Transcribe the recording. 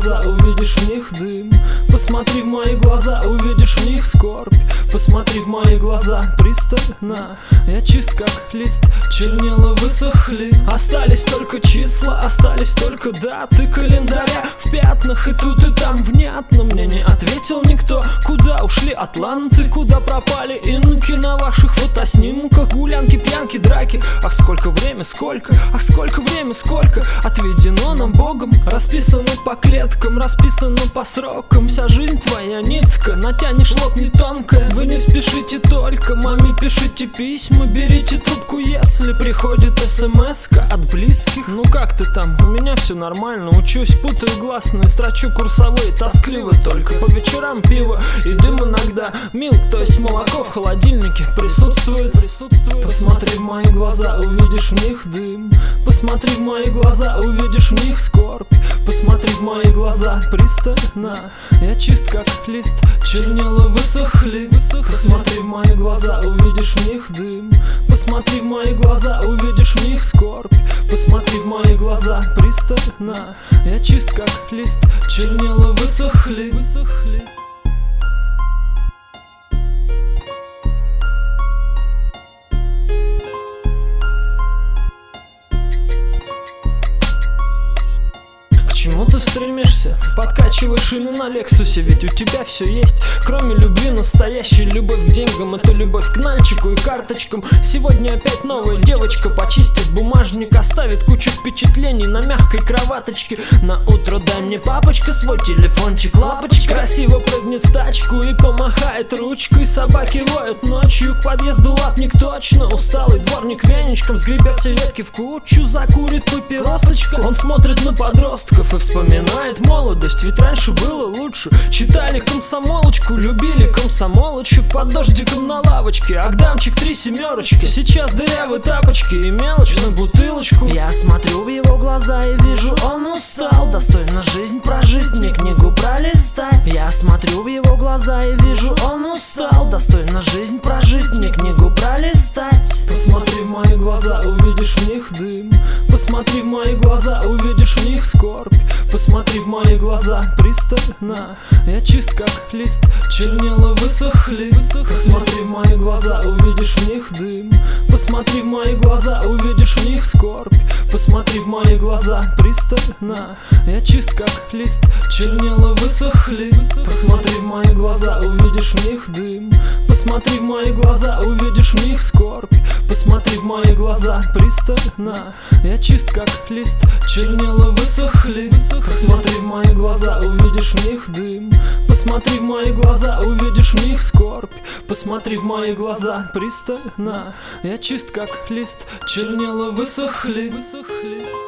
глаза, увидишь в них дым. Посмотри в мои глаза, увидишь в них скорбь. Посмотри в мои глаза пристально. Я чист как лист, чернила высохли. Остались только числа, остались только даты календаря в пятнах, и тут и там внятно. Мне не ответил никто, куда ушли атланты, куда пропали инки на ваших фотоснимках. Гулянки, пьянки, драки. Ах, сколько время, сколько, ах, сколько время, сколько отведено нам Богом. Расписано по клеткам, расписано по срокам. Вся жизнь твоя нитка, натянешь лопнет тонкая. Вы не спешите только, маме пишите письма. Берите трубку, если приходит смс-ка от близких. Ну как ты там? У меня все нормально. Учусь, путаю гласные, строчу курсовые. Тоскливо только, по вечерам пиво и дым иногда. Милк, то есть молоко в холодильнике присутствует. Посмотри в мои глаза, увидишь в них дым. Посмотри в мои глаза, увидишь в них скорбь. Посмотри в мои глаза пристально. Я чист как лист, чернила высохли. Посмотри в мои глаза, увидишь в них дым. Посмотри в мои глаза, увидишь в них скорбь. Посмотри в мои глаза пристально. Я чист как лист, чернила высохли. К чему ты стремишься? Подкачивай шины на Лексусе, ведь у тебя все есть. Кроме любви настоящей, любовь к деньгам — это любовь к нальчику и карточкам. Сегодня опять новая девочка почистит бумажник, оставит кучу впечатлений на мягкой кроваточке. На утро дай мне, папочка, свой телефончик, лапочка. Красиво прыгнет в тачку и помахает ручкой. Собаки воют ночью, к подъезду лапник точно. Усталый дворник веничком сгребет все ветки в кучу. Закурит папиросочка, он смотрит на подростков и вспоминает молодость, ведь раньше было лучше. Читали комсомолочку, любили комсомолочек. Под дождиком на лавочке, агдамчик 3 семерочки. Сейчас дырявые тапочки и мелочь на бутылочку. Я смотрю в его глаза и вижу, он устал. Достойно жизнь прожить, не книгу пролистать. Я смотрю в его глаза и вижу, он устал. Достойно жизнь прожить, не книгу пролистать. Посмотри в мои глаза, увидишь в них дым. Посмотри в мои глаза, увидишь в них скорбь. Посмотри в мои глаза пристально. Я чист как лист, чернила высохли. Посмотри в мои глаза, увидишь в них дым. Посмотри в мои глаза, увидишь в них скорбь. Посмотри в мои глаза пристально. Я чист как лист, чернила высохли. Посмотри в мои глаза, увидишь в них дым. Посмотри в мои глаза, увидишь в них скорбь. Посмотри в мои глаза пристально. Я чист как лист, чернила высохли. Посмотри в мои глаза, увидишь в них дым. Посмотри в мои глаза, увидишь в них скорбь. Посмотри в мои глаза пристально. Я чист как лист, чернила высохли.